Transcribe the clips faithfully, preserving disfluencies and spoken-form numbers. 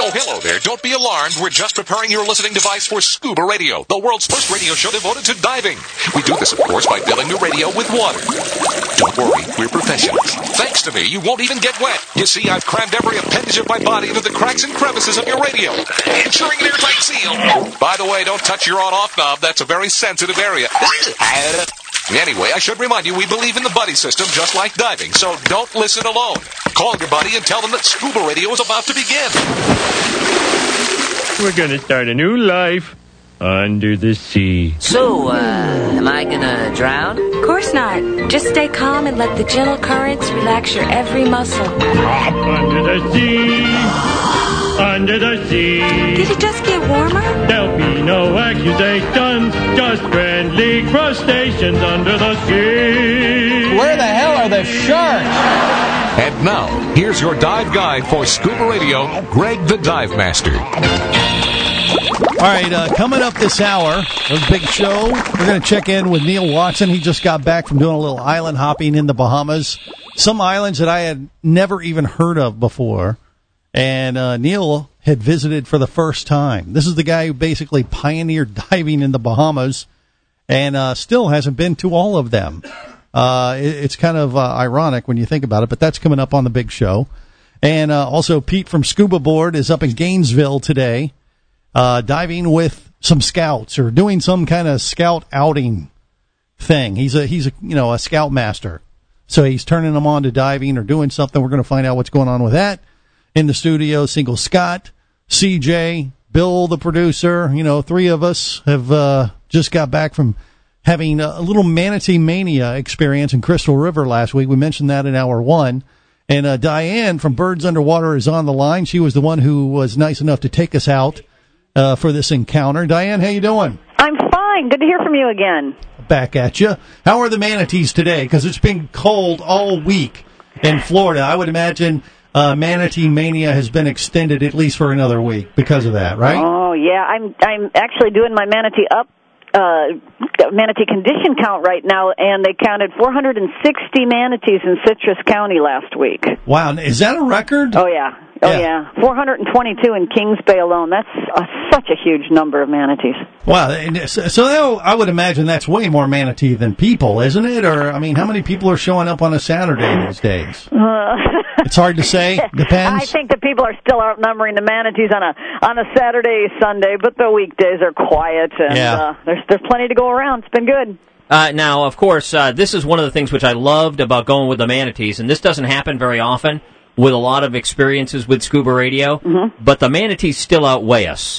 Oh, hello there. Don't be alarmed. We're just preparing your listening device for Scuba Radio, the world's first radio show devoted to diving. We do this, of course, by filling the radio with water. Don't worry, we're professionals. Thanks to me, you won't even get wet. You see, I've crammed every appendage of my body into the cracks and crevices of your radio, ensuring an airtight seal. By the way, don't touch your on-off knob. That's a very sensitive area. Anyway, I should remind you, we believe in the buddy system just like diving, so don't listen alone. Call your buddy and tell them that Scuba Radio is about to begin. We're going to start a new life under the sea. So, uh, am I gonna drown? Of course not. Just stay calm and let the gentle currents relax your every muscle. Under the sea, under the sea. Did it just get warmer? There'll be no accusations, just friendly crustaceans under the sea. Where the hell are the sharks? And now, here's your dive guide for Scuba Radio, Greg the Dive Master. All right, uh, coming up this hour, a big show. We're going to check in with Neil Watson. He just got back from doing a little island hopping in the Bahamas. Some islands that I had never even heard of before. And uh, Neil had visited for the first time. This is the guy who basically pioneered diving in the Bahamas and uh, still hasn't been to all of them. Uh, it, it's kind of uh, ironic when you think about it, but that's coming up on the big show. And uh, also Pete from Scuba Board is up in Gainesville today. Uh, diving with some scouts or doing some kind of scout outing thing. He's a, he's a, you know, a scout master. So he's turning them on to diving or doing something. We're going to find out what's going on with that. In the studio, Single Scott, C J, Bill, the producer, you know, three of us have, uh, just got back from having a little Manatee Mania experience in Crystal River last week. We mentioned that in hour one. And, uh, Diane from Birds Underwater is on the line. She was the one who was nice enough to take us out. Uh, for this encounter. Diane, how you doing? I'm fine. Good to hear from you again. Back at you. How are the manatees today? Because it's been cold all week in Florida. I would imagine uh, Manatee Mania has been extended at least for another week because of that, right? Oh, yeah. I'm I'm actually doing my Manatee Up uh, manatee condition count right now, and they counted four hundred sixty manatees in Citrus County last week. Wow. Is that a record? Oh, yeah. Oh, yeah. yeah. four hundred twenty-two in Kings Bay alone. That's a, such a huge number of manatees. Wow. So I would imagine that's way more manatee than people, isn't it? Or, I mean, how many people are showing up on a Saturday these days? Uh, it's hard to say. Depends. I think the people are still outnumbering the manatees on a on a Saturday, Sunday, but the weekdays are quiet, and yeah. uh, there's, there's plenty to go around. It's been good. Uh, now, of course, uh, this is one of the things which I loved about going with the manatees, and this doesn't happen very often with a lot of experiences with Scuba Radio, mm-hmm. but the manatees still outweigh us.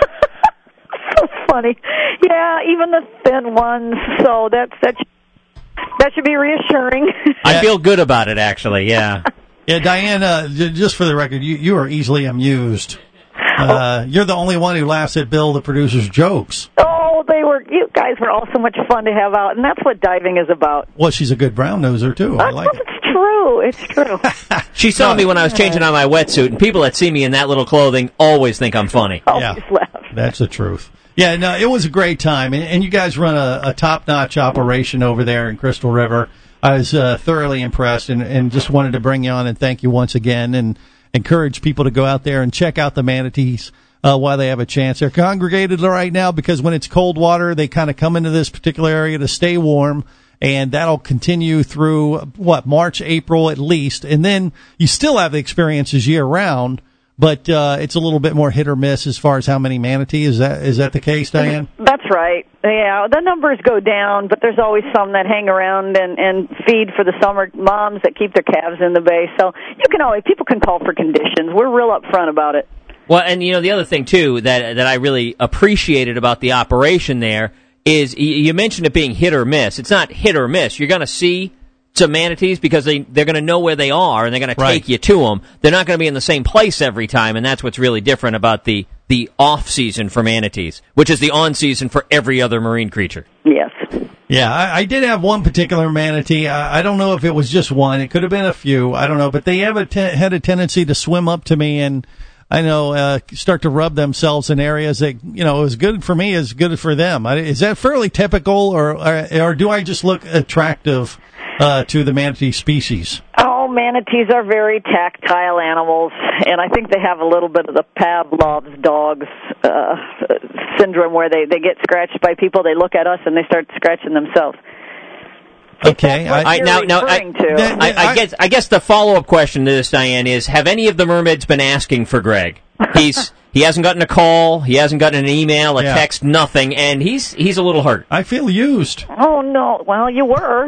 So funny. Yeah, even the thin ones, so that's, that's, that should be reassuring. I feel good about it, actually, yeah. Yeah, Diane, uh, just for the record, you, you are easily amused. Uh, you're the only one who laughs at Bill, the producer's jokes. Oh, they were, you guys were all so much fun to have out, and that's what diving is about. Well, she's a good brown noser, too. I like it. It's true. It's true. She saw no, me when I was changing on my wetsuit, and people that see me in that little clothing always think I'm funny. Always yeah, laugh. That's the truth. Yeah, no, it was a great time, and, and you guys run a, a top-notch operation over there in Crystal River. I was uh, thoroughly impressed, and, and just wanted to bring you on and thank you once again, and encourage people to go out there and check out the manatees uh, while they have a chance. They're congregated right now because when it's cold water, they kind of come into this particular area to stay warm. And that'll continue through, what, March, April at least. And then you still have the experiences year-round, but uh, it's a little bit more hit or miss as far as how many manatees. Is that is that the case, Diane? That's right. Yeah, the numbers go down, but there's always some that hang around and, and feed for the summer moms that keep their calves in the bay. So you can always, people can call for conditions. We're real upfront about it. Well, and, you know, the other thing, too, that that I really appreciated about the operation there is you mentioned it being hit or miss. It's not hit or miss. You're going to see some manatees because they, they're going to know where they are, and they're going to right. take you to them. They're not going to be in the same place every time, and that's what's really different about the, the off-season for manatees, which is the on-season for every other marine creature. Yes. Yeah, I, I did have one particular manatee. I, I don't know if it was just one. It could have been a few. I don't know. But they have a te- had a tendency to swim up to me and I know, uh, start to rub themselves in areas that, you know, is good for me is good for them. Is that fairly typical, or or, or do I just look attractive uh, to the manatee species? Oh, know, manatees are very tactile animals, and I think they have a little bit of the Pavlov's dogs uh, syndrome where they, they get scratched by people, they look at us, and they start scratching themselves. Okay. I, I, now, now, I, That- I, I guess I guess the follow-up question to this, Diane, is: have any of the mermaids been asking for Greg? He's he hasn't gotten a call, he hasn't gotten an email, a Yeah. text, nothing, and he's he's a little hurt. I feel used. Oh, no. Well, you were.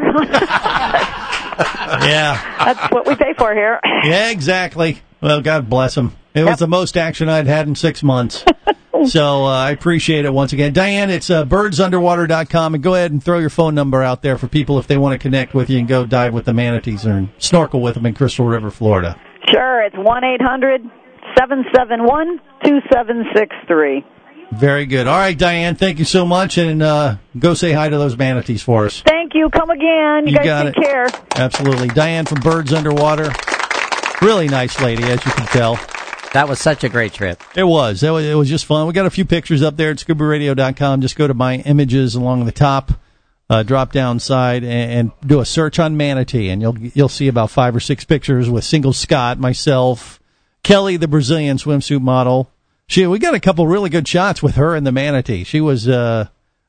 Yeah. That's what we pay for here. Yeah, exactly. Well, God bless him. It was Yep. the most action I'd had in six months. So uh, I appreciate it once again. Diane, it's uh, birds underwater dot com, and go ahead and throw your phone number out there for people if they want to connect with you and go dive with the manatees or snorkel with them in Crystal River, Florida. Sure, it's one eight hundred seven seven one two seven six three. Very good. All right, Diane, thank you so much, and uh, go say hi to those manatees for us. Thank you. Come again. You, You guys got take it. care. Absolutely. Diane from Birds Underwater. Really nice lady, as you can tell. That was such a great trip. It was. It was, it was just fun. We got a few pictures up there at scuba radio dot com. Just go to my images along the top, uh, drop down side, and, and do a search on manatee, and you'll you'll see about five or six pictures with Single Scott, myself, Kelly, the Brazilian swimsuit model. She we got a couple really good shots with her and the manatee. She was uh,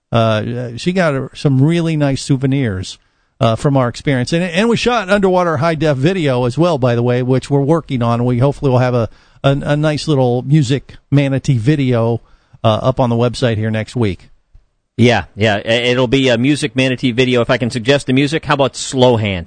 uh, she got some really nice souvenirs uh, from our experience, and and we shot underwater high def video as well, by the way, which we're working on. We hopefully will have a a, a nice little music manatee video uh, up on the website here next week. Yeah, yeah, it'll be a music manatee video. If I can suggest the music, how about Slow Hand?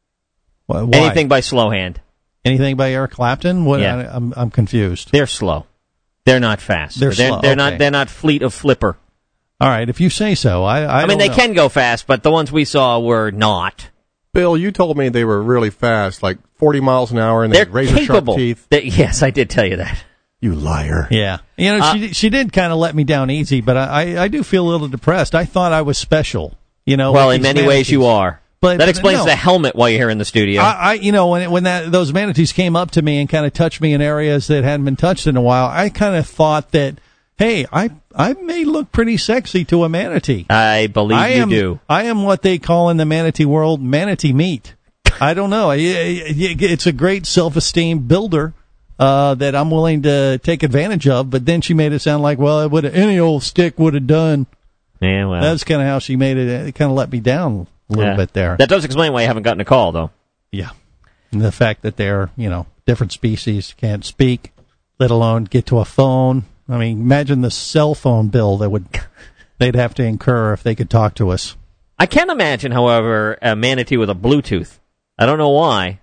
Why? Anything by Slow Hand. Anything by Eric Clapton? What? Yeah. I, I'm I'm confused. They're slow. They're not fast. They're slow, They're okay. not. They're not Fleet of Flipper. All right, if you say so. I I, I, mean, don't they know. can go fast, but the ones we saw were not. Bill, you told me they were really fast, like forty miles an hour, and they They're had razor capable. sharp teeth. They, yes, I did tell you that. You liar. Yeah, you know, Uh, she she did kind of let me down easy, but I, I I do feel a little depressed. I thought I was special. You know, Well, with in these many ways, manatees. you are. But That explains no. the helmet while you're here in the studio. I, I you know when it, when that those manatees came up to me and kind of touched me in areas that hadn't been touched in a while, I kind of thought that, hey, I I may look pretty sexy to a manatee. I believe I you am, do. I am what they call in the manatee world manatee meat. I don't know. It's a great self-esteem builder uh, that I'm willing to take advantage of. But then she made it sound like, well, it would any old stick would have done. Yeah, well, That's kind of how she made it. It kind of let me down a little yeah. bit there. That does explain why you haven't gotten a call, though. Yeah. And the fact that they're, you know, different species, can't speak, let alone get to a phone. I mean, imagine the cell phone bill that would they'd have to incur if they could talk to us. I can imagine, however, a manatee with a Bluetooth. I don't know why.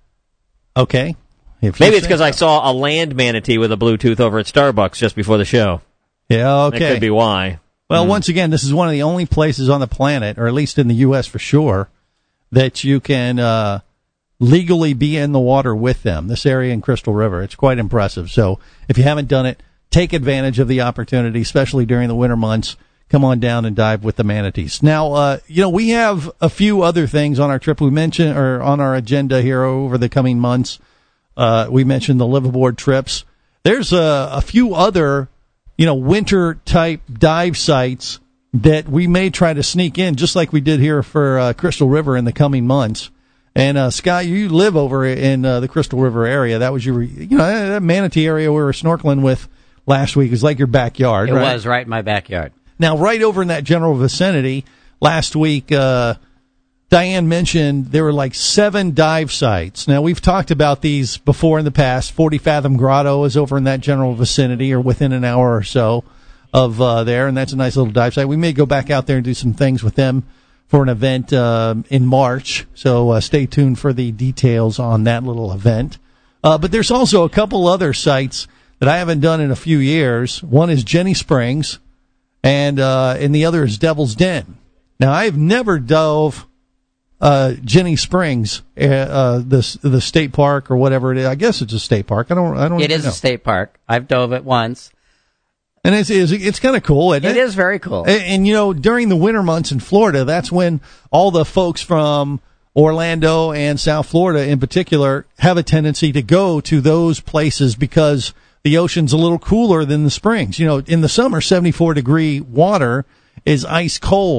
Okay. If you Maybe it's say because I so. saw a land manatee with a Bluetooth over at Starbucks just before the show. Yeah, okay. That could be why. Well, Mm. once again, this is one of the only places on the planet, or at least in the U S for sure, that you can uh, legally be in the water with them. This area in Crystal River, it's quite impressive. So if you haven't done it, take advantage of the opportunity, especially during the winter months. Come on down and dive with the manatees. Now, uh, you know, we have a few other things on our trip. We mentioned, or on our agenda here over the coming months. Uh, we mentioned the liveaboard trips. There's a, a few other, you know, winter type dive sites that we may try to sneak in, just like we did here for uh, Crystal River in the coming months. And uh, Scott, you live over in uh, the Crystal River area. That was your, you know, that manatee area we were snorkeling with last week is like your backyard. It right? was right in my backyard. Now, right over in that general vicinity, last week, uh, Diane mentioned there were like seven dive sites. Now, we've talked about these before in the past. forty Fathom Grotto is over in that general vicinity or within an hour or so of uh, there, and that's a nice little dive site. We may go back out there and do some things with them for an event uh, in March, so uh, stay tuned for the details on that little event. Uh, but there's also a couple other sites that I haven't done in a few years. One is Jenny Springs, and uh, and the other is Devil's Den. Now, I've never dove uh, Jenny Springs, uh, uh, the the state park or whatever it is. I guess it's a state park. I don't. I don't. It is know. a state park. I've dove it once. and it's it's, it's kind of cool. Isn't it? It is very cool. And, and you know, during the winter months in Florida, that's when all the folks from Orlando and South Florida, in particular, have a tendency to go to those places because the ocean's a little cooler than the springs. You know, in the summer, seventy-four degree water is ice cold.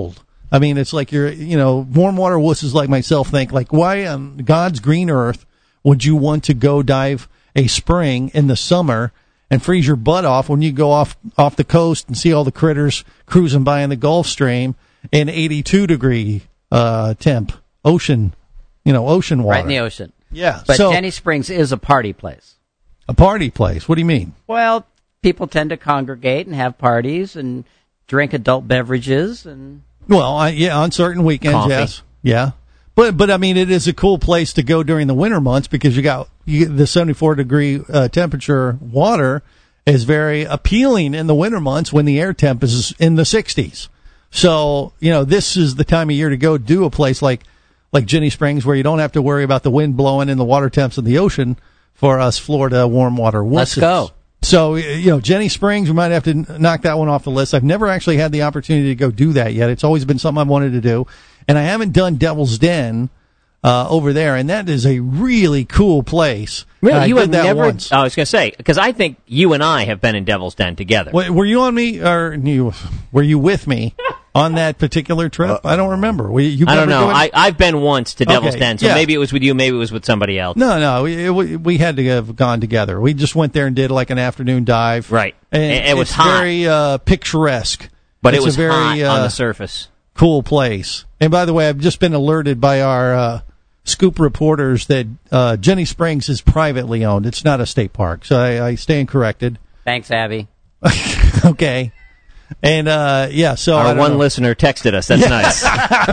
I mean, it's like you're, you know, warm water wusses like myself think, like, why on God's green earth would you want to go dive a spring in the summer and freeze your butt off when you go off off the coast and see all the critters cruising by in the Gulf Stream in eighty-two degree uh, temp ocean, you know, ocean water. Right in the ocean. Yeah. But so, Jenny Springs is a party place. a party place. What do you mean? Well, people tend to congregate and have parties and drink adult beverages and. Well, I, yeah, on certain weekends, Coffee. yes, yeah. But but I mean, it is a cool place to go during the winter months because you got you, the seventy-four degree uh, temperature water is very appealing in the winter months when the air temp is in the sixties. So you know, this is the time of year to go do a place like like Jenny Springs where you don't have to worry about the wind blowing and the water temps in the ocean for us Florida warm water wusses. Let's go. So, you know, Jenny Springs, we might have to knock that one off the list. I've never actually had the opportunity to go do that yet. It's always been something I've wanted to do. And I haven't done Devil's Den uh, over there, and that is a really cool place. Really, And I you did have that never. once. I was going to say because I think you and I have been in Devil's Den together. Wait, were you on me, or you, were you with me on that particular trip? I don't remember. Were you I don't ever know. doing- I, I've been once to Devil's Okay, Den, so yeah. maybe it was with you, maybe it was with somebody else. No, no, we, we we had to have gone together. We just went there and did like an afternoon dive. Right. And It- it was it's hot. very uh, picturesque. But It's it was a very, hot uh, on the surface. cool place. And by the way, I've just been alerted by our uh, scoop reporters that uh, Jenny Springs is privately owned. It's not a state park, so I, I stand corrected. Thanks, Abby. Okay. And uh, yeah, so I Our don't one know. listener texted us. That's nice.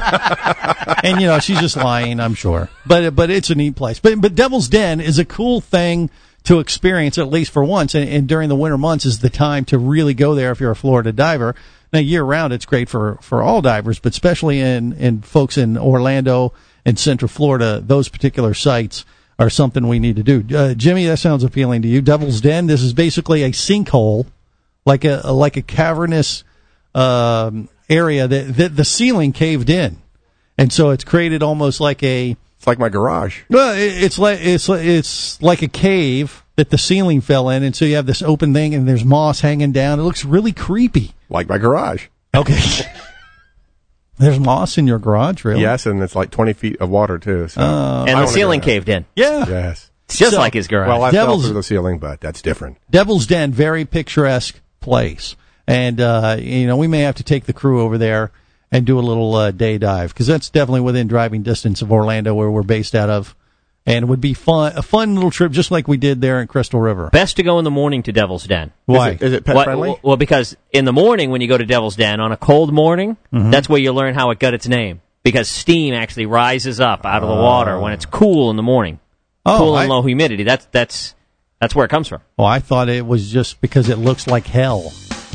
And you know, she's just lying, I'm sure. But but it's a neat place. But but Devil's Den is a cool thing to experience at least for once. And, and during the winter months is the time to really go there if you're a Florida diver. Now year round, it's great for, for all divers, but especially in, in folks in Orlando and Central Florida, those particular sites are something we need to do. Uh, Jimmy, that sounds appealing to you. Devil's Den. This is basically a sinkhole, like a, a like a cavernous um, area that, that the ceiling caved in, and so it's created almost like a. It's like my garage. Well, it, it's like it's like- it's like a cave that the ceiling fell in, and so you have this open thing, and there's moss hanging down. It looks really creepy. Like my garage. Okay. There's moss in your garage, really? Yes, and it's like twenty feet of water, too. So Uh, and I the wanna ceiling go there. caved in. Yeah. Yes. It's just So- like his garage. Well, I Devil's- fell through the ceiling, but that's different. Devil's Den, very picturesque place. And, uh, you know, we may have to take the crew over there and do a little uh, day dive because that's definitely within driving distance of Orlando where we're based out of. And it would be fun, a fun little trip just like we did there in Crystal River. Best to go in the morning to Devil's Den. Why? Is it, is it pet What- friendly? Well, because in the morning when you go to Devil's Den on a cold morning, Mm-hmm. that's where you learn how it got its name. Because steam actually rises up out of the water when it's cool in the morning. Oh, cool I- and low humidity. That's that's that's where it comes from. Oh, I thought it was just because it looks like hell.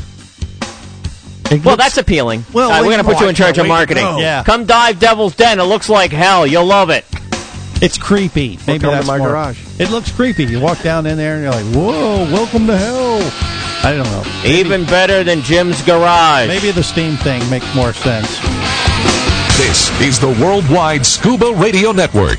It Well, looks- that's appealing. Well, Uh, we're wait- going to put you in charge of marketing. Yeah. Come dive Devil's Den. It looks like hell. You'll love it. It's creepy. Maybe come to that's my more- garage. It looks creepy. You walk down in there and you're like, "Whoa, welcome to hell." I don't know. Even better than Jim's garage. Maybe the steam thing makes more sense. This is the Worldwide Scuba Radio Network.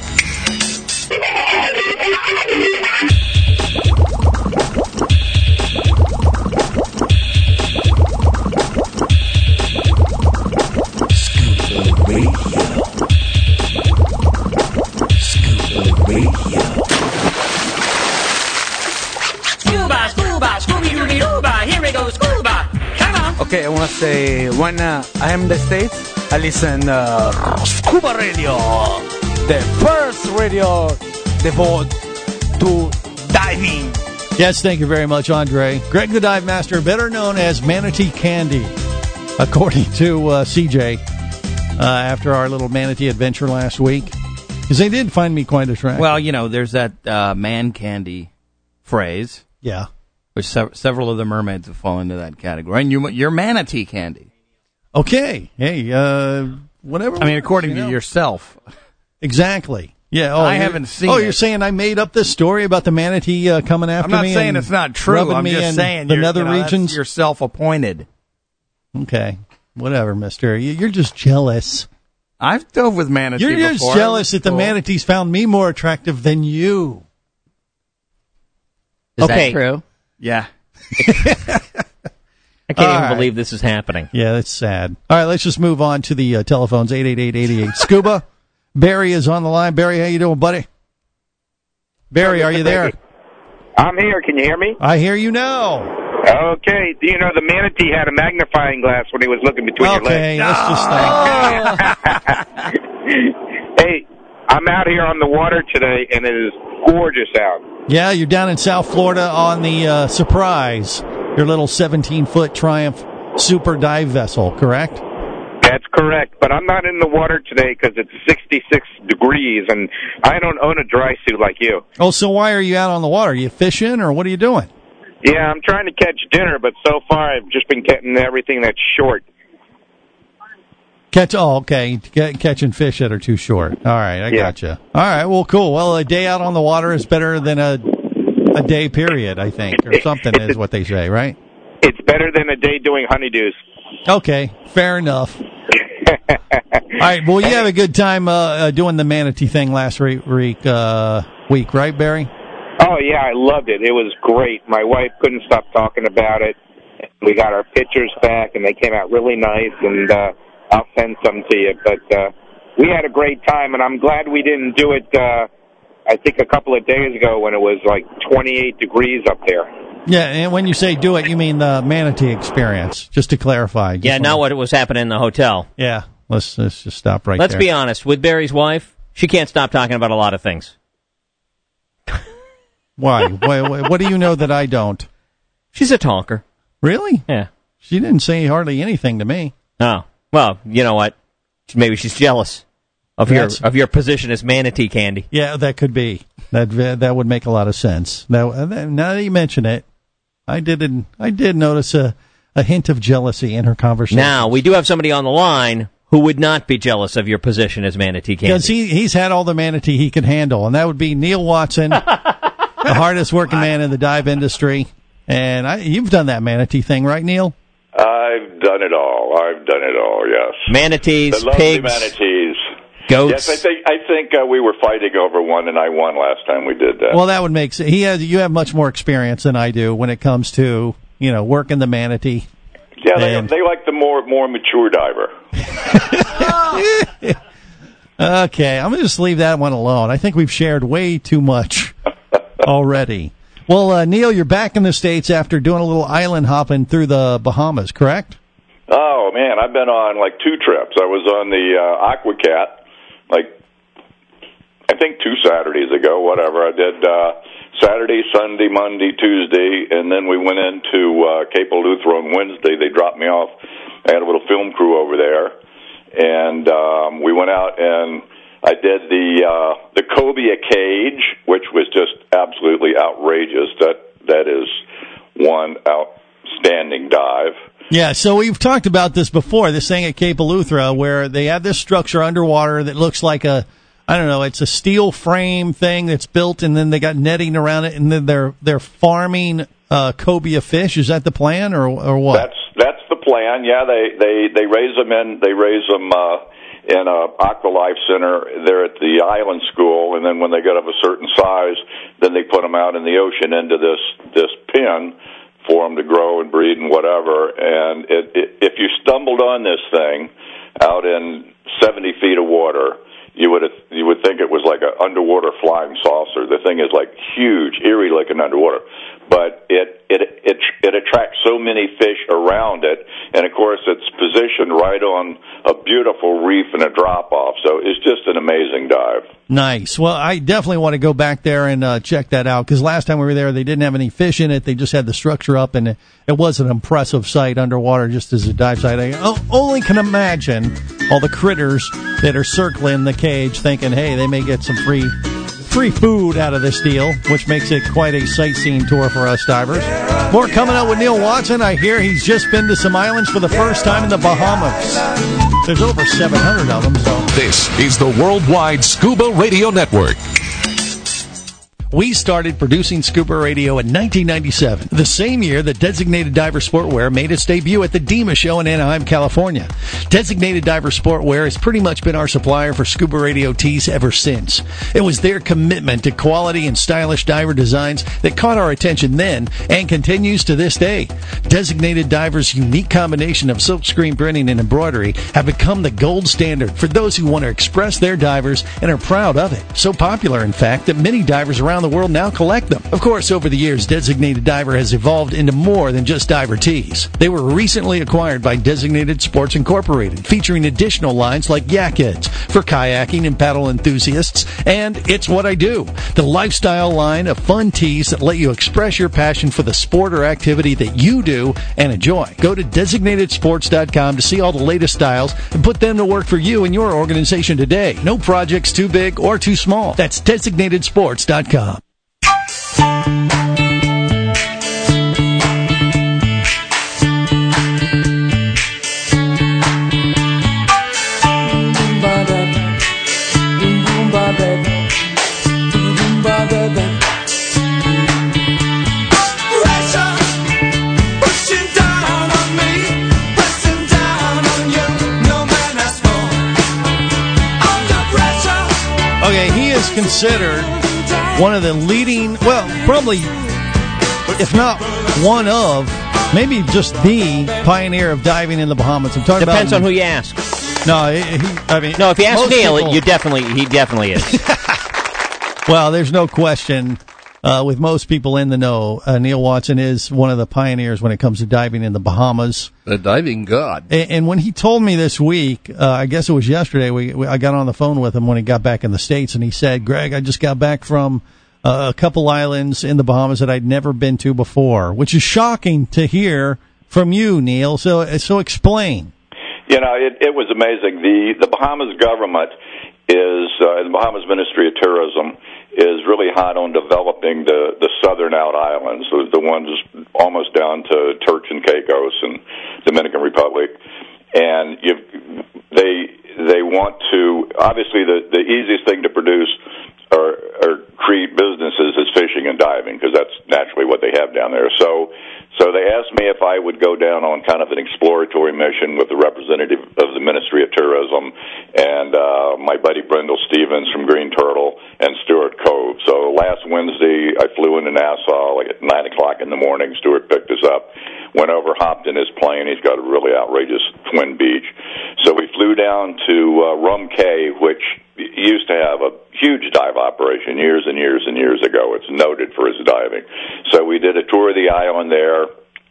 Scuba, scuba, Scooby-Dooby-Dooba, here we go, scuba. Come on. Okay, I want to say when uh, I am in the States, I listen uh, Scuba Radio, the first radio devoted to diving. Yes, thank you very much, Andre. Greg the Dive Master, better known as Manatee Candy, according to uh, C J, uh, after our little manatee adventure last week. Because they did find me quite attractive. Well, you know, there's that uh, man candy phrase. Yeah. Which sev- several of the mermaids have fallen into that category. And you, you're manatee candy. Okay. Hey, uh, whatever. I mean, according you to know. yourself. Exactly. Yeah. Oh, I you're- haven't seen Oh, it. you're saying I made up this story about the manatee uh, coming after I'm not me? saying and it's not true. rubbing I'm me just in saying the you're, nether you know, that's regions. you're self-appointed. Okay. Whatever, mister. You- You're just jealous. I've dove with manatee You're just before. jealous that the Cool. manatees found me more attractive than you. Is Okay. that true? Yeah. can't All even right. believe this is happening. Yeah, that's sad. All right, let's just move on to the uh, telephones, eight eight eight, eight eight eight, SCUBA. Barry is on the line. Barry, how you doing, buddy? Barry, are you there? I'm here. Can you hear me? I hear you now. Okay. Do you know the manatee had a magnifying glass when he was looking between Okay, your legs? let's just stop. Hey, I'm out here on the water today, and it is gorgeous out. Yeah, you're down in South Florida on the uh, Surprise, your little seventeen-foot Triumph super dive vessel, correct? That's correct, but I'm not in the water today because it's sixty-six degrees, and I don't own a dry suit like you. Oh, so why are you out on the water? Are you fishing, or what are you doing? Yeah, I'm trying to catch dinner, but so far I've just been catching everything that's short. Catch, oh, okay, C- catching fish that are too short. All right, I Yeah. gotcha. All right, well, cool. Well, a day out on the water is better than a a day period, I think, or something is what they say, right? It's better than a day doing honeydews. Okay, fair enough. All right, well, you have a good time uh, uh, doing the manatee thing last re- week, uh, week, right, Barry? Oh, yeah, I loved it. It was great. My wife couldn't stop talking about it. We got our pictures back, and they came out really nice, and uh, I'll send some to you. But uh, we had a great time, and I'm glad we didn't do it, uh, I think, a couple of days ago when it was like twenty-eight degrees up there. Yeah, and when you say do it, you mean the manatee experience, just to clarify. Just Yeah, wanna- not what was happening in the hotel. Yeah, let's, let's just stop right Let's there. be honest. With Barry's wife, she can't stop talking about a lot of things. Why? why? why- What do you know that I don't? She's a talker. Really? Yeah. She didn't say hardly anything to me. Oh, well, you know what? Maybe she's jealous of That's- your of your position as manatee candy. Yeah, that could be. That that would make a lot of sense. Now, now that you mention it, I did I did notice a, a hint of jealousy in her conversation. Now, we do have somebody on the line who would not be jealous of your position as manatee candy. Because he, he's had all the manatee he can handle, and that would be Neil Watson, the hardest working man in the dive industry. And I, you've done that manatee thing, right, Neil? I've done it all. I've done it all, yes. Manatees, the lovely pigs, manatees. goats. Yes, I think I think uh, we were fighting over one, and I won last time we did that. Well, that would make sense. He has, you have much more experience than I do when it comes to, you know, working the manatee. yeah, they, and- they like the more more mature diver. Okay, I'm going to just leave that one alone. I think we've shared way too much already. Well, uh, Neil, you're back in the States after doing a little island hopping through the Bahamas, correct? Oh man, I've been on like two trips. I was on the uh, Aquacat, like I think two Saturdays ago, whatever. I did uh, Saturday, Sunday, Monday, Tuesday, and then we went into uh, Cape Eleuthera on Wednesday. They dropped me off. I had a little film crew over there, and um, we went out and I did the uh, the cobia cage, which was just absolutely outrageous. That that is one outstanding dive. Yeah, so we've talked about this before, this thing at Cape Eleuthera, where they have this structure underwater that looks like a, I don't know, it's a steel frame thing that's built, and then they got netting around it, and then they're they're farming uh, cobia fish. Is that the plan, or or what? That's that's the plan. Yeah, they they they raise them in they raise them uh, in a Aqualife Center there at the island school, and then when they get of a certain size, then they put them out in the ocean into this this pen for them to grow and breed and whatever. And it, it, if you stumbled on this thing out in seventy feet of water, you would you would think it was like an underwater flying saucer. The thing is like huge, eerie looking underwater, but it it it it attracts so many fish around it, and of course it's positioned right on a beautiful reef and a drop off. So it's just an amazing dive. Nice. Well, I definitely want to go back there and uh, check that out, because last time we were there, they didn't have any fish in it. They just had the structure up, and it, it was an impressive sight underwater, just as a dive site. I o- only can imagine all the critters that are circling the cage thinking, hey, they may get some free free food out of this deal, which makes it quite a sightseeing tour for us divers. More coming up with Neil Watson. I hear he's just been to some islands for the first time in the Bahamas. There's over seven hundred of them, so... This is the Worldwide Scuba Radio Network. We started producing scuba radio in nineteen ninety-seven, the same year that Designated Diver Sportwear made its debut at the DEMA show in Anaheim, California. Designated Diver Sportwear has pretty much been our supplier for scuba radio tees ever since. It was their commitment to quality and stylish diver designs that caught our attention then and continues to this day. Designated Diver's unique combination of silkscreen printing and embroidery have become the gold standard for those who want to express their divers and are proud of it. So popular, in fact, that many divers around the world now collect them. Of course, over the years, Designated Diver has evolved into more than just diver tees. They were recently acquired by Designated Sports Incorporated, featuring additional lines like Yak Heads for kayaking and paddle enthusiasts, and It's What I Do, the lifestyle line of fun tees that let you express your passion for the sport or activity that you do and enjoy. Go to designated sports dot com to see all the latest styles and put them to work for you and your organization today. No project's too big or too small. That's designated sports dot com. Okay, he is considered one of the leading, well, probably, if not one of, maybe just the pioneer of diving in the Bahamas. I'm talking Depends about, on who you ask. No, he, I mean, no. If you ask most Neil, people, you definitely, he definitely is. Well, there's no question. Uh, with most people in the know, uh, Neil Watson is one of the pioneers when it comes to diving in the Bahamas. The diving god. And, and when he told me this week, uh, I guess it was yesterday, we, we I got on the phone with him when he got back in the States, and he said, Greg, I just got back from uh, a couple islands in the Bahamas that I'd never been to before, which is shocking to hear from you, Neil. So, so explain. You know, it, it was amazing. The, the Bahamas government is, uh, the Bahamas Ministry of Tourism is really hot on developing the, the southern out islands, the, the ones almost down to Turks and Caicos and Dominican Republic. And you, they they want to, obviously the, the easiest thing to produce or, or create businesses is fishing and diving, because that's naturally what they have down there. So so they asked me if I would go down on kind of an exploratory mission with the representative of the Ministry of Tourism and uh, my buddy Brendel Stevens from Green Turtle and Stuart Cove. So last Wednesday I flew into Nassau like at nine o'clock in the morning. Stuart picked us up, went over, hopped in his plane. He's got a really outrageous twin beach. So we flew down to uh, Rum Cay, which used to have a huge dive operation years and years and years ago. It's noted for its diving. So we did a tour of the island there,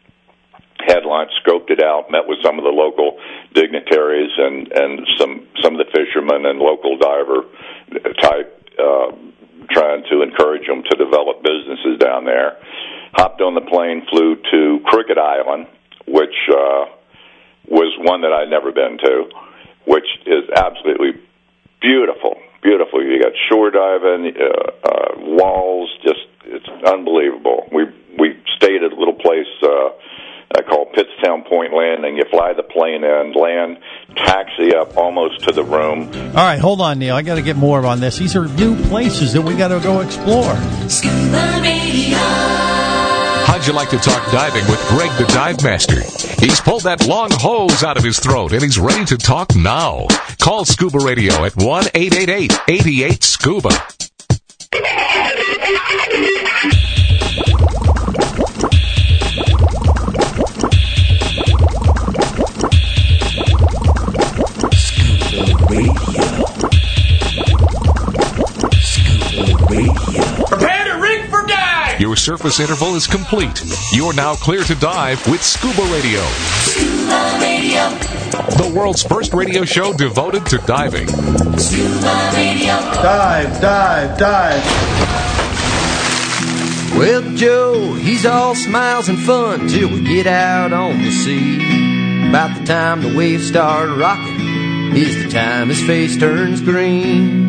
had lunch, scoped it out, met with some of the local dignitaries and, and some, some of the fishermen and local diver type, uh, trying to encourage them to develop businesses down there. Hopped on the plane, flew to Crooked Island, which uh, was one that I'd never been to, which is absolutely beautiful, beautiful. You got shore diving, uh, uh, walls, just it's unbelievable. We we stayed at a little place uh, I call Pittstown Point Landing. You fly the plane in, land, taxi up almost to the room. All right, hold on, Neil. I got to get more on this. These are new places that we got to go explore. Scuba Radio. How'd you like to talk diving with Greg the Dive Master? He's pulled that long hose out of his throat, and he's ready to talk now. Call Scuba Radio at one eight eight eight, eight eight, SCUBA. Prepare to rig for dive! Your surface interval is complete. You're now clear to dive with Scuba Radio. Scuba Radio. The world's first radio show devoted to diving. Scuba Radio. Dive, dive, dive. Well, Joe, he's all smiles and fun till we get out on the sea. About the time the waves start rocking is the time his face turns green.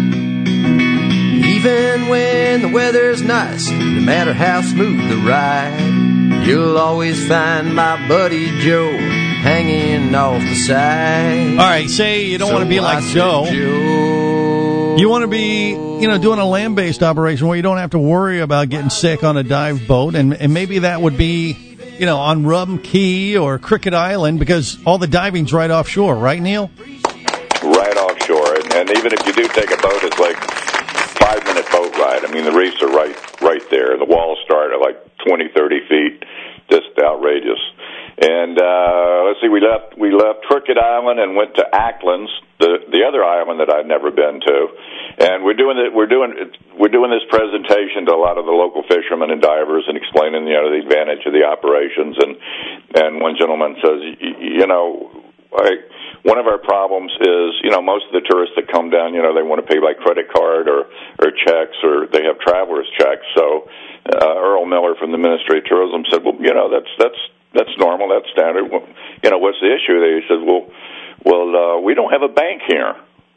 Even when the weather's nice, no matter how smooth the ride, you'll always find my buddy Joe hanging off the side. All right, say you don't So want to be I like said, Joe. Joe. You want to be, you know, doing a land-based operation where you don't have to worry about getting sick on a dive boat, and, and maybe that would be, you know, on Rum Cay or Cricket Island, because all the diving's right offshore, right, Neil? Right offshore, and, and even if you do take a boat, it's like five-minute boat ride. I mean, the reefs are right, right there. The walls start at like twenty, thirty feet, just outrageous. And uh, let's see, we left we left Cricket Island and went to Acklands, the the other island that I'd never been to. And we're doing it. We're doing we're doing this presentation to a lot of the local fishermen and divers and explaining, you know, the advantage of the operations. And and one gentleman says, you know, I, one of our problems is, you know, most of the tourists that come down, you know, they want to pay by credit card or or checks, or they have travelers checks. So uh, Earl Miller from the Ministry of Tourism said, well, you know, that's that's That's normal. That's standard. Well, you know, what's the issue? They said, well, well, uh, we don't have a bank here.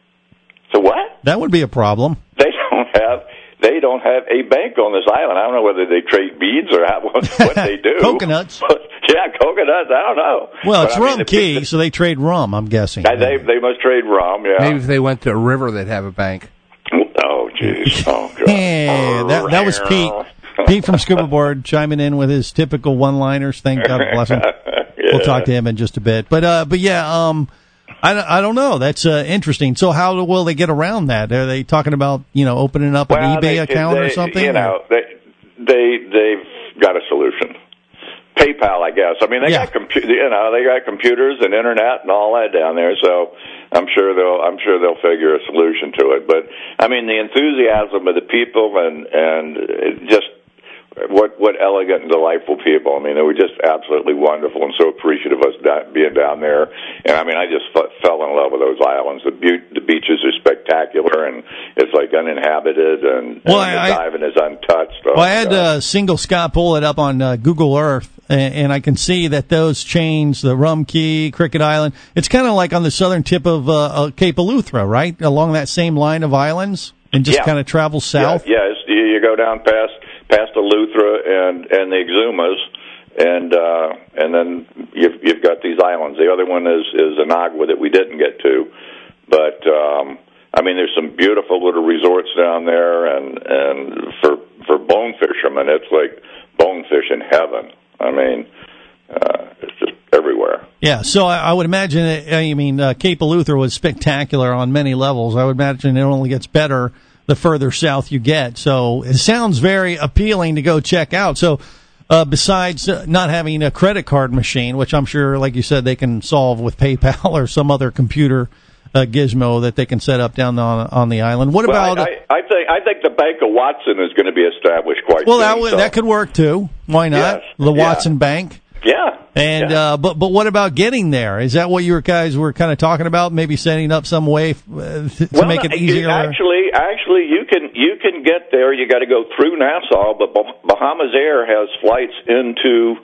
So what? That would be a problem. They don't have. They don't have a bank on this island. I don't know whether they trade beads or how, what, what they do. Coconuts. Yeah, coconuts. I don't know. Well, it's but, Rum I mean, Cay, the, so they trade rum, I'm guessing. They they must trade rum. Yeah. Maybe if they went to a river, they'd have a bank. Oh, jeez. Oh, God. Hey, that that was Pete. Pete from Scuba Board chiming in with his typical one-liners. Thank God bless him. Yeah. We'll talk to him in just a bit. But uh, but yeah, um, I, I don't know. That's uh, interesting. So how will they get around that? Are they talking about, you know, opening up an well, eBay they, account they, or something? You know, they they they've got a solution. PayPal, I guess. I mean, they yeah. got compu- you know, they got computers and internet and all that down there. So I'm sure they'll I'm sure they'll figure a solution to it. But I mean, the enthusiasm of the people and and it just. What what elegant and delightful people. I mean, they were just absolutely wonderful and so appreciative of us da- being down there. And, I mean, I just f- fell in love with those islands. The, be- the beaches are spectacular, and it's, like, uninhabited, and, well, and I, the diving is untouched. Oh, well, I had uh, Single Scott pull it up on uh, Google Earth, and, and I can see that those chains, the Rum Cay, Cricket Island, it's kind of like on the southern tip of uh, uh, Cape Eleuthera, right? Along that same line of islands, and just yeah. kind of travel south? Yeah, yes, you, you go down past... past Eleuthera and and the Exumas, and uh, and then you've you've got these islands. The other one is is Inagua that we didn't get to, but um, I mean, there's some beautiful little resorts down there, and and for for bone fishermen, it's like bonefish in heaven. I mean, uh, it's just everywhere. Yeah, so I, I would imagine. It, I mean, uh, Cape Eleuthera was spectacular on many levels. I would imagine it only gets better the further south you get. So it sounds very appealing to go check out. So uh, besides uh, not having a credit card machine, which I'm sure, like you said, they can solve with PayPal or some other computer uh, gizmo that they can set up down on, on the island. What well, about... I, I, I think I think the Bank of Watson is going to be established quite well, soon. Well, that, so. that could work, too. Why not? Yes. The Yeah. Watson Bank. Yeah. And yeah. uh, but but what about getting there? Is that what you guys were kind of talking about? Maybe setting up some way uh, to well, make it easier. Actually, actually, you can you can get there. You got to go through Nassau, but Bahamas Air has flights into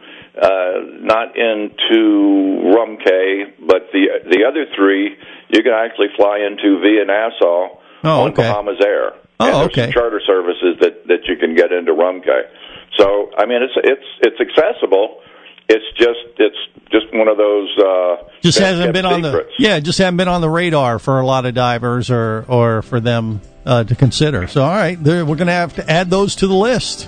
uh, not into Rum Cay, but the the other three you can actually fly into via Nassau oh, on okay. Bahamas Air. Oh, and there's okay. some charter services that that you can get into Rum Cay. So I mean, it's it's it's accessible. It's just it's just one of those uh, just hasn't been on secrets. the yeah just haven't been on the radar for a lot of divers or or for them uh, to consider. So all right, we're going to have to add those to the list.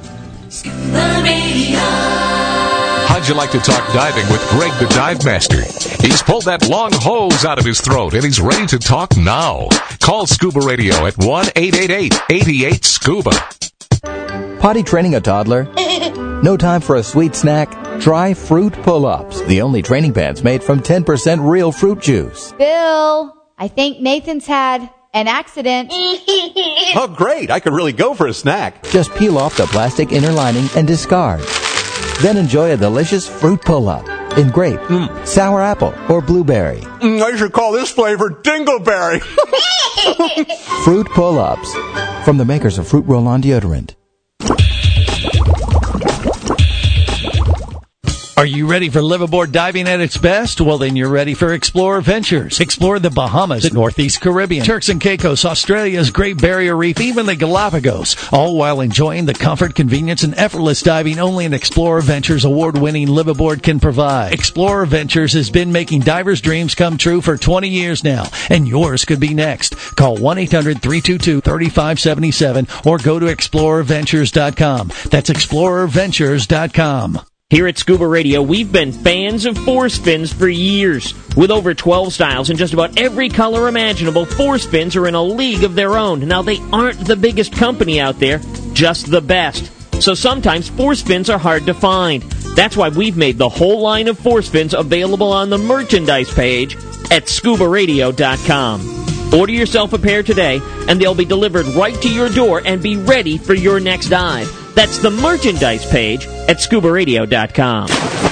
How'd you like to talk diving with Greg the Dive Master? He's pulled that long hose out of his throat and he's ready to talk now. Call Scuba Radio at one eight eight eight, eight eight, SCUBA. Potty training a toddler? No time for a sweet snack? Try Fruit Pull-Ups, the only training pants made from ten percent real fruit juice. Bill, I think Nathan's had an accident. Oh, great. I could really go for a snack. Just peel off the plastic inner lining and discard. Then enjoy a delicious Fruit Pull-Up in grape, mm. sour apple, or blueberry. Mm, I should call this flavor Dingleberry. Fruit Pull-Ups, from the makers of Fruit Roll-On deodorant. Are you ready for liveaboard diving at its best? Well, then you're ready for Explorer Ventures. Explore the Bahamas, the Northeast Caribbean, Turks and Caicos, Australia's Great Barrier Reef, even the Galapagos, all while enjoying the comfort, convenience, and effortless diving only an Explorer Ventures award-winning liveaboard can provide. Explorer Ventures has been making divers' dreams come true for twenty years now, and yours could be next. Call one eight hundred three two two three five seven seven or go to explorer ventures dot com. That's explorer ventures dot com. Here at Scuba Radio, we've been fans of force fins for years. With over twelve styles and just about every color imaginable, force fins are in a league of their own. Now, they aren't the biggest company out there, just the best. So sometimes force fins are hard to find. That's why we've made the whole line of force fins available on the merchandise page at scuba radio dot com. Order yourself a pair today, and they'll be delivered right to your door and be ready for your next dive. That's the merchandise page at scuba radio dot com.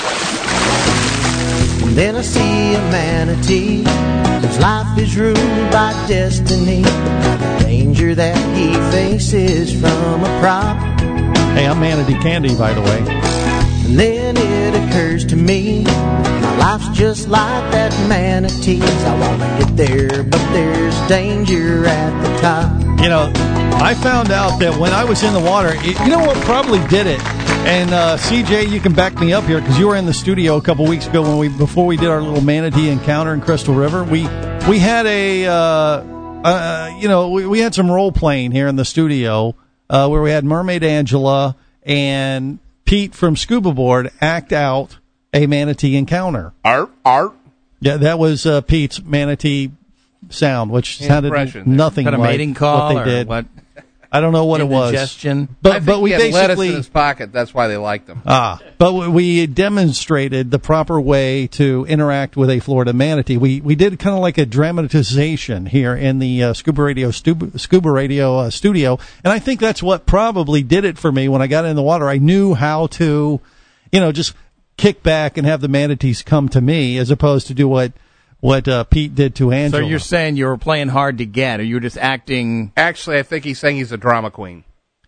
And then I see a manatee whose life is ruled by destiny. The danger that he faces from a prop. Hey, I'm Manatee Candy, by the way. And then it occurs to me, my life's just like that manatee's. I want to get there, but there's danger at the top. You know, I found out that when I was in the water, it, you know what probably did it? And uh, C J, you can back me up here because you were in the studio a couple weeks ago when we before we did our little manatee encounter in Crystal River. We we had a uh, uh, you know we, we had some role playing here in the studio uh, where we had Mermaid Angela and Pete from Scuba Board act out a manatee encounter. Art, art. Yeah, that was uh, Pete's manatee sound, which sounded nothing Got a like mating call what they did. What? I don't know what it was. Indigestion. But I think but we he had lettuce basically in his pocket. That's why they liked him. ah. But we demonstrated the proper way to interact with a Florida manatee. We we did kind of like a dramatization here in the uh, Scuba Radio stu- Scuba Radio uh, studio, and I think that's what probably did it for me when I got in the water. I knew how to, you know, just kick back and have the manatees come to me as opposed to do what. What uh, Pete did to Angela. So you're saying you were playing hard to get, or you were just acting... Actually, I think he's saying he's a drama queen.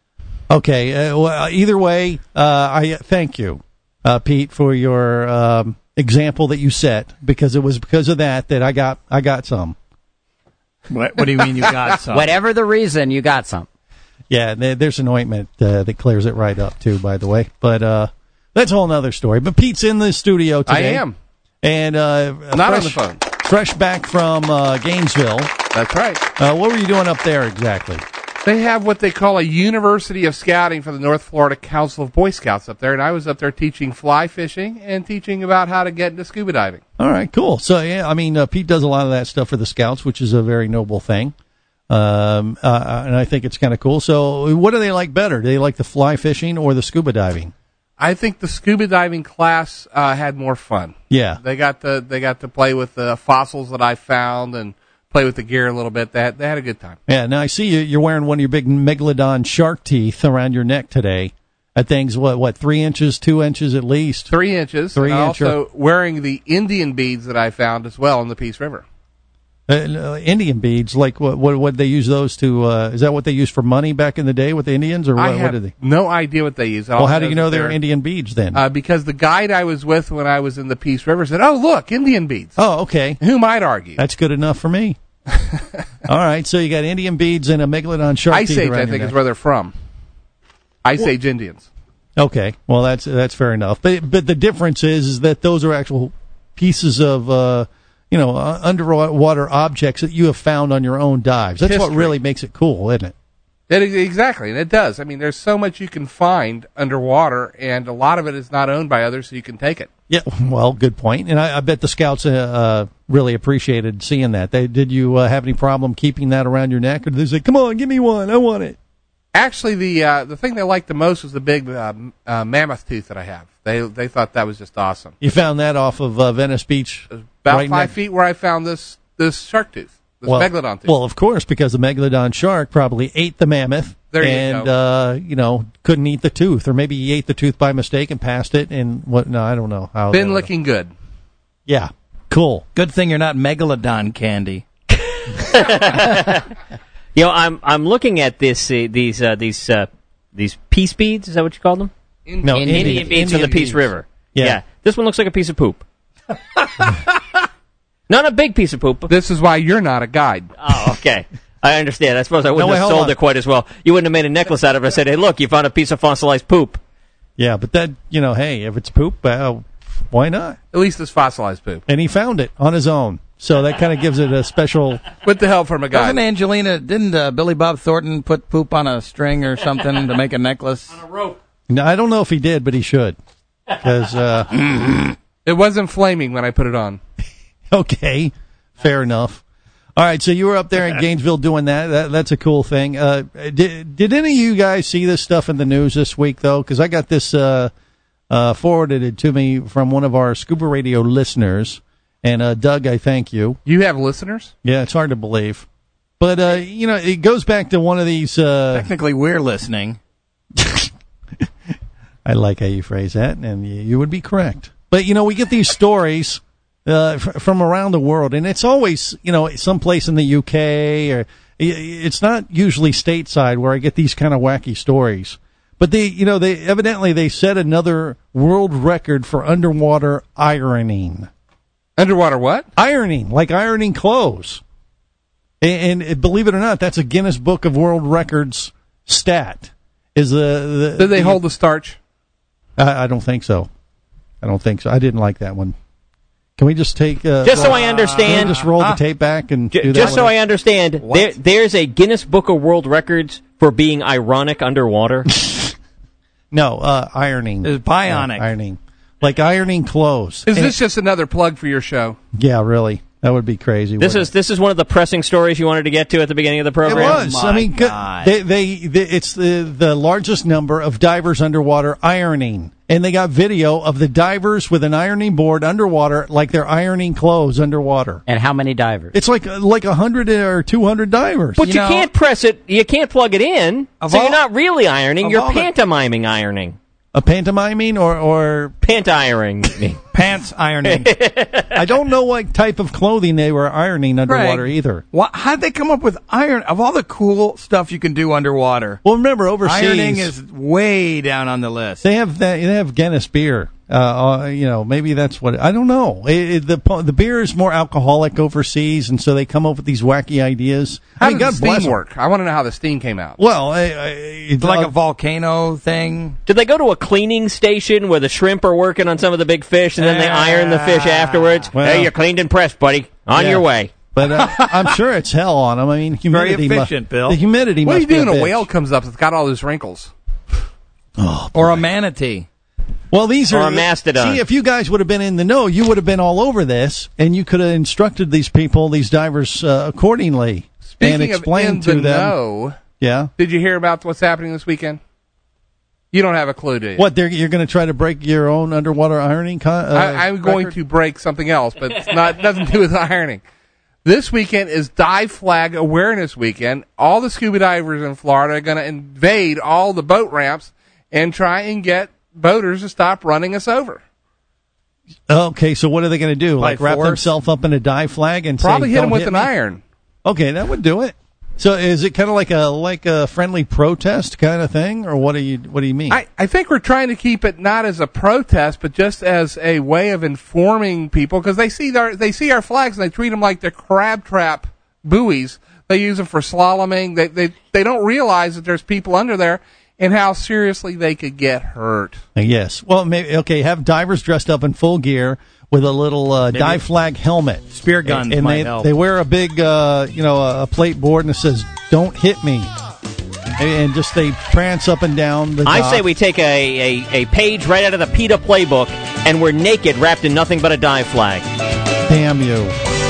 Okay, uh, well, either way, uh, I thank you, uh, Pete, for your um, example that you set, because it was because of that that I got I got some. What, what do you mean you got some? Whatever the reason, you got some. Yeah, there, there's an ointment uh, that clears it right up, too, by the way. But uh, that's a whole other story. But Pete's in the studio today. I am. And uh, Not fresh, on the phone. Fresh back from uh, Gainesville. That's right. Uh, what were you doing up there exactly? They have what they call a University of Scouting for the North Florida Council of Boy Scouts up there, and I was up there teaching fly fishing and teaching about how to get into scuba diving. All right, cool. So, yeah, I mean, uh, Pete does a lot of that stuff for the Scouts, which is a very noble thing. Um, uh, and I think it's kind of cool. So what do they like better? Do they like the fly fishing or the scuba diving? I think the scuba diving class uh, had more fun. Yeah, they got to they got to play with the fossils that I found and play with the gear a little bit. They had, they had a good time. Yeah. Now I see you. You're wearing one of your big megalodon shark teeth around your neck today. That thing's what what three inches, two inches at least. Three inches. Three and inch. Also wearing the Indian beads that I found as well in the Peace River. Uh, Indian beads, like what? What would they use those to? Uh, is that what they used for money back in the day with the Indians, or what, I what have did they? No idea what they use. Well, how do you know they're Indian beads then? Uh, because the guide I was with when I was in the Peace River said, "Oh, look, Indian beads." Oh, okay. Who might argue? That's good enough for me. All right, so you got Indian beads and a megalodon shark Ice teeth Age, around I your think, neck. is where they're from. Ice Well- Age Indians. Okay, well that's that's fair enough. But but the difference is is that those are actual pieces of uh, you know uh, underwater objects that you have found on your own dives. That's what History. really makes it cool, isn't it? It, exactly, and it does. I mean, there's so much you can find underwater, and a lot of it is not owned by others, so you can take it. Yeah, well, good point. And I, I bet the scouts uh, uh, really appreciated seeing that. They did you uh, have any problem keeping that around your neck, or did they say, "Come on, give me one, I want it"? Actually, the uh, the thing they liked the most was the big uh, uh, mammoth tooth that I have. They they thought that was just awesome. You found that off of uh, Venice Beach, About right five next- feet where I found this this shark tooth, this well, megalodon tooth. Well, of course, because the megalodon shark probably ate the mammoth. There you and, go. uh, you know, couldn't eat the tooth, or maybe he ate the tooth by mistake and passed it. And what? No, I don't know how. Been that- looking good. Yeah, cool. Good thing you're not megalodon candy. You know, I'm I'm looking at this uh, these uh, these uh, these peace beads. Is that what you call them? Indian No, Indian, Indian- beads from the Indian Peace beads. River. Yeah. This one looks like a piece of poop. Not a big piece of poop. This is why you're not a guide. Oh, okay. I understand. I suppose I wouldn't No, wait, have hold sold on. it quite as well. You wouldn't have made a necklace out of it and said, hey, look, you found a piece of fossilized poop. Yeah, but that, you know, hey, if it's poop, uh, why not? At least it's fossilized poop. And he found it on his own. So that kind of gives it a special... With the help from a guy. Doesn't Angelina, didn't uh, Billy Bob Thornton put poop on a string or something to make a necklace? On a rope. No, I don't know if he did, but he should. Because, uh... It wasn't flaming when I put it on. Okay, fair enough. All right, so you were up there in Gainesville doing that. that that's a cool thing. Uh, did, did any of you guys see this stuff in the news this week, though? Because I got this uh, uh, forwarded to me from one of our Scuba Radio listeners. And, uh, Doug, I thank you. You have listeners? Yeah, it's hard to believe. But, uh, you know, it goes back to one of these... Uh, Technically, we're listening. I like how you phrase that, and you, you would be correct. But, you know, we get these stories uh, f- from around the world, and it's always, you know, someplace in the U K, or it's not usually stateside where I get these kind of wacky stories. But they, you know, they evidently they set another world record for underwater ironing. Underwater what? Ironing, like ironing clothes. And, and believe it or not, that's a Guinness Book of World Records stat. Is the, the Did they the, hold the starch? I, I don't think so. I don't think so. I didn't like that one. Can we just take... Uh, Just so roll- I understand... Can we just roll Ah. the tape back and J- do that? just so one? I understand, there, there's a Guinness Book of World Records for being ironic underwater? No, uh, ironing. It's bionic. Yeah, ironing. Like ironing clothes. Is And- this just another plug for your show? Yeah, really. That would be crazy. This wouldn't is this is one of the pressing stories you wanted to get to at the beginning of the it? program? It was. I mean, God. they, they, they, it's the, the largest number of divers underwater ironing. And they got video of the divers with an ironing board underwater, like they're ironing clothes underwater. And how many divers? It's like like a hundred or two hundred divers. But you, know- can't press it, you can't plug it in, Of so all- you're not really ironing, of you're all the- pantomiming ironing. A pantomiming or or Pant-ironing. Pants ironing. I don't know what type of clothing they were ironing underwater Greg, either. Wha how'd they come up with iron? Of all the cool stuff you can do underwater, Well, remember overseas, ironing is way down on the list. they have that, they have Guinness beer. Uh, uh, you know, maybe that's what I don't know. It, it, the the beer is more alcoholic overseas, and so they come up with these wacky ideas. How I mean, does God the bless steam 'em. work? I want to know how the steam came out. Well, I, I, It's like a volcano thing. Did they go to a cleaning station where the shrimp are working on some of the big fish, and then they iron the fish afterwards? Well- Hey, you're cleaned and pressed, buddy. On Yeah. your way. But uh, I'm sure it's hell on them. I mean, humidity. mu- efficient, Bill. The humidity. What do must you do be when a bitch. whale comes up that's got all those wrinkles? Or a manatee. Well, these Or are a mastodon. See, if you guys would have been in the know, you would have been all over this, and you could have instructed these people, these divers, uh, accordingly, Speaking and of in explained the to them. know, Yeah. did you hear about what's happening this weekend? You don't have a clue, do you? What? They're, you're going to try to break your own underwater ironing? Con- uh, I, I'm going record? to break something else, but it's not nothing to do with ironing. This weekend is Dive Flag Awareness Weekend. All the scuba divers in Florida are going to invade all the boat ramps and try and get boaters to stop running us over. Okay, so what are they going to do? By Like wrap force? themselves up in a dive flag and Probably say, hit them "Don't with an me"? iron. Okay, that would do it. So is it kind of like a like a friendly protest kind of thing, or what do you what do you mean? I, I think we're trying to keep it not as a protest, but just as a way of informing people, because they see our they see our flags and they treat them like they're crab trap buoys. They use them for slaloming. They they they don't realize that there's people under there and how seriously they could get hurt. Yes. Well, maybe okay. Have divers dressed up in full gear with a little uh, dive flag helmet, Spear guns and, and might they help. they wear a big uh, you know a, a plate board and it says "Don't hit me," and, and just they prance up and down the. I dock. say we take a, a, a page right out of the PETA playbook, and we're naked, wrapped in nothing but a dive flag. Damn you.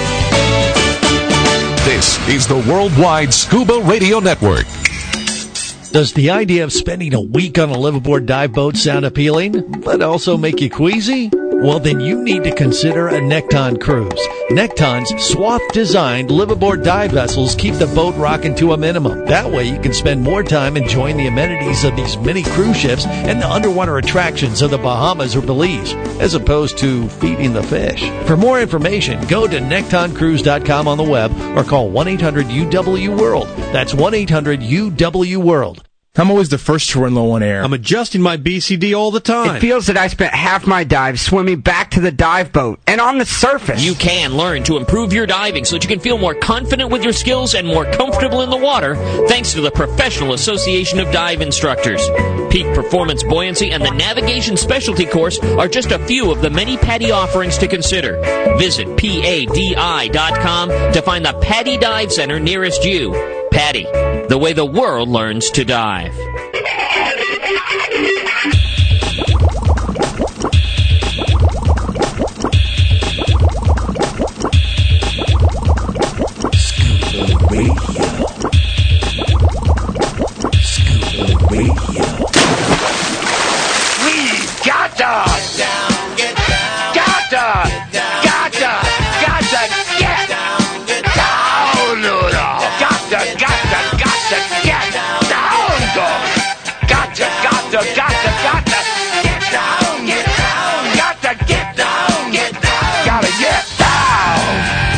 This is the Worldwide Scuba Radio Network. Does the idea of spending a week on a liveaboard dive boat sound appealing, but also make you queasy? Well, then you need to consider a Nekton cruise. Nekton's swath-designed liveaboard dive vessels keep the boat rocking to a minimum. That way you can spend more time enjoying the amenities of these mini cruise ships and the underwater attractions of the Bahamas or Belize, as opposed to feeding the fish. For more information, go to nekton cruise dot com on the web or call one eight hundred U W World. That's one eight hundred U W World. I'm always the first to run low on air. I'm adjusting my B C D all the time. It feels that I spent half my dive swimming back to the dive boat and on the surface. You can learn to improve your diving so that you can feel more confident with your skills and more comfortable in the water thanks to the Professional Association of Dive Instructors. Peak Performance Buoyancy and the Navigation Specialty Course are just a few of the many PADI offerings to consider. Visit P A D I dot com to find the PADI Dive Center nearest you. PADI, the way the world learns to dive. Scuba Radio. Scuba Radio. We've got to get down, get down, got to, got to, got to get down, get down, no, no. got to, got to, got to get down, dog. Got to, got to, got to, got to get down, get down, got to get down, get down, got to get down.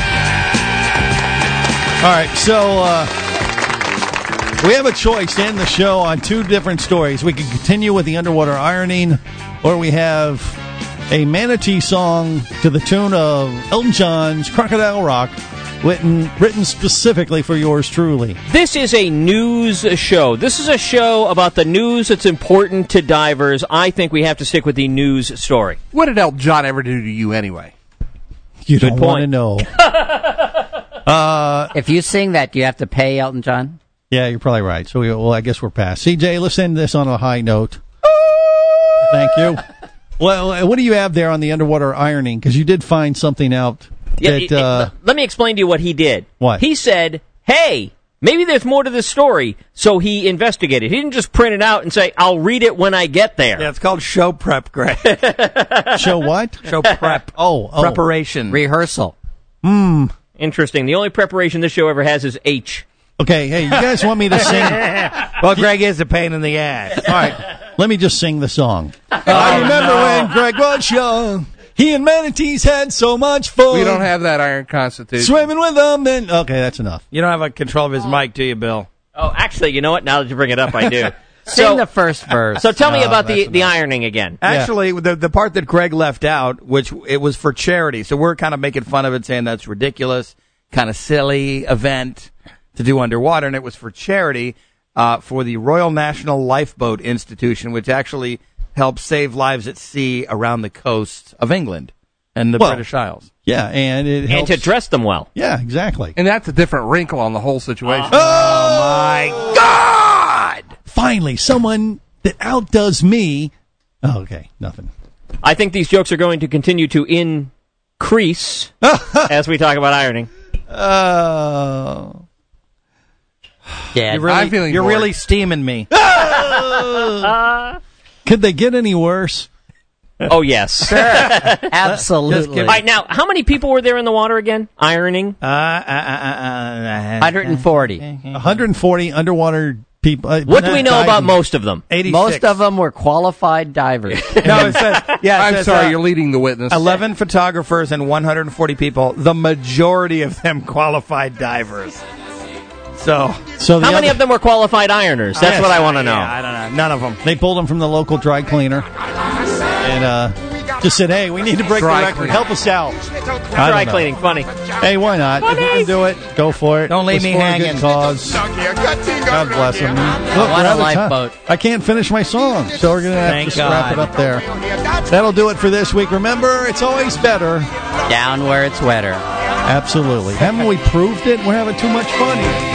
All right, so uh, we have a choice to end the show on two different stories. We can continue with the underwater ironing, or we have a manatee song to the tune of Elton John's Crocodile Rock, written, written specifically for yours truly. This is a news show. This is a show about the news that's important to divers. I think we have to stick with the news story. What did Elton John ever do to you anyway? You Good don't point. want to know. uh, if you sing that, do you have to pay Elton John? Yeah, you're probably right. So, we, well, I guess we're past. C J, let's end this on a high note. Thank you. Well, what do you have there on the underwater ironing? Because you did find something out. Yeah, that, it- uh, it- let me explain to you what he did. What? He said, hey, maybe there's more to this story, so he investigated. He didn't just print it out and say, I'll read it when I get there. Yeah, it's called show prep, Greg. Show what? Show prep. Oh, oh. Preparation. Rehearsal. Hmm. Interesting. The only preparation this show ever has is H. Okay, hey, you guys want me to sing? Well, Greg is a pain in the ass. All right, let me just sing the song. I remember when Greg was young. He and manatees had so much fun. We don't have that iron constitution. Swimming with them, and okay, that's enough. You don't have a control of his mic, do you, Bill? Oh, actually, you know what? Now that you bring it up, I do. Sing the first verse. So tell me No, about the, that's the ironing again. Actually, the the part that Greg left out, which it was for charity, so we're kind of making fun of it, saying that's ridiculous, kind of silly event to do underwater, and it was for charity uh, for the Royal National Lifeboat Institution, which actually helps save lives at sea around the coast of England and the Well, British Isles. Yeah, and it And helps. to dress them well. Yeah, exactly. And that's a different wrinkle on the whole situation. Oh, my God! Finally, someone that outdoes me. Oh, okay, nothing. I think these jokes are going to continue to increase as we talk about ironing. Oh. Yeah, You're really, I'm feeling you're bored. really steaming me. Could they get any worse? Oh, yes. Absolutely. All right, now, how many people were there in the water again, ironing? Uh, uh, uh, uh, one hundred forty. one hundred forty underwater people. Uh, What do we know diving. about most of them? eighty-six. Most of them were qualified divers. No, it says, yeah, it I'm says, sorry, uh, you're leading the witness. eleven photographers and one hundred forty people, the majority of them qualified divers. So, So the How many other- of them were qualified ironers? That's Yes. what I want to know. Yeah, I don't know. None of them. They pulled them from the local dry cleaner and uh, just said, "Hey, we need to break Dry the record. cleaner. Help us out." I Dry don't know. cleaning, funny. Hey, why not? If you can do it, go for it. Don't leave It's me for a hanging. good cause. God bless them. Look, want we're a out of time. lifeboat. I can't finish my song, so we're gonna have Thank to wrap it God. up there. That'll do it for this week. Remember, it's always better. Down where it's wetter. Absolutely. Haven't we proved it? We're having too much fun here.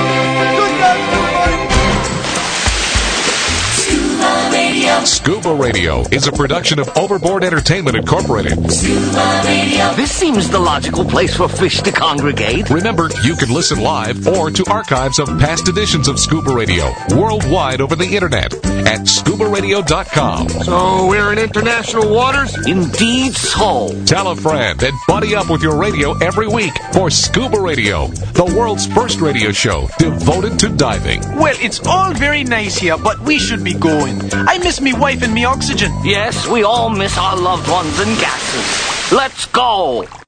Scuba Radio is a production of Overboard Entertainment Incorporated. This seems the logical place for fish to congregate. Remember, you can listen live or to archives of past editions of Scuba Radio worldwide over the internet at scuba radio dot com. So we're in international waters? Indeed so. Tell a friend and buddy up with your radio every week for Scuba Radio, the world's first radio show devoted to diving. Well, it's all very nice here, but we should be going. I miss me wife and me oxygen. Yes, we all miss our loved ones and gases. Let's go.